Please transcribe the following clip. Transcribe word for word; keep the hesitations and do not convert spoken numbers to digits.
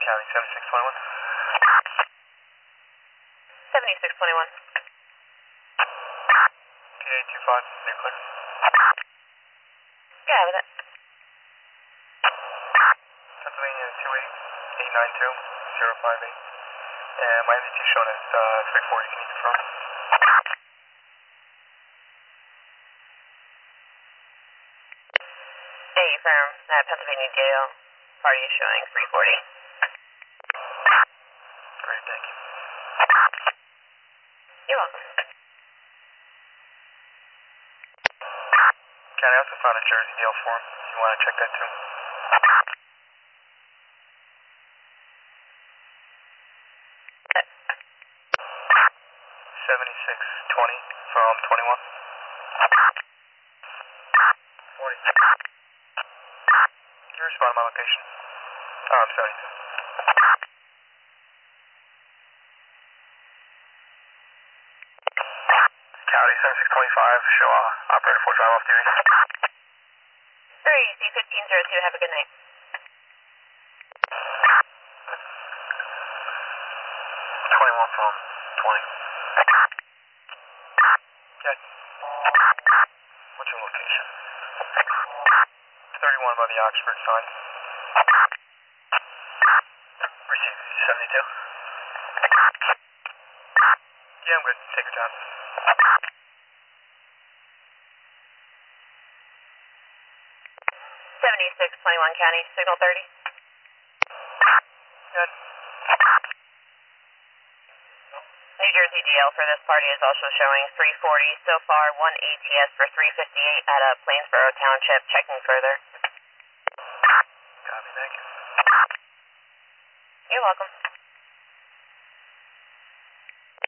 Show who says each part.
Speaker 1: County seventy-six twenty-one.
Speaker 2: seventy-six twenty-one.
Speaker 1: K eight two five, nuclear.
Speaker 2: Yeah, with it.
Speaker 1: Pennsylvania two eight eight nine two zero five eight. And my M D T shown as uh, three forty, can you confirm?
Speaker 2: Hey, firm. That Pennsylvania Gale. Party is showing three forty.
Speaker 1: Great, thank you.
Speaker 2: You're welcome.
Speaker 1: Can I also found a Jersey Gale form? You want to check that too? seventy-six twenty from twenty-one. forty. Can you respond to my location? Oh, I'm seventy-two. County seventy-six twenty-five, show uh, operator forty-five off duty.
Speaker 2: three C fifteen zero two, have a good night.
Speaker 1: twenty-one from twenty. Yeah. What's your location? thirty-one by the Oxford sign. Received seventy-two. Yeah, I'm good. Take your time.
Speaker 2: seventy-six twenty-one County, signal thirty.
Speaker 1: Good.
Speaker 2: New Jersey G L for this party is also showing three forty. So far, one A T S for three fifty-eight at uh, Plainsboro Township. Checking further.
Speaker 1: Copy, thank you.
Speaker 2: You're welcome.